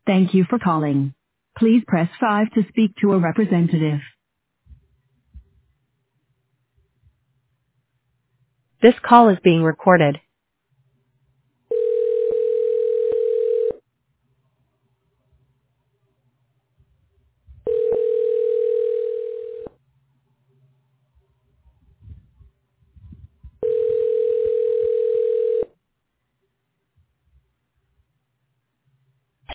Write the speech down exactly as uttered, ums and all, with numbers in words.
Thank you for calling. Please press five to speak to a representative. This call is being recorded.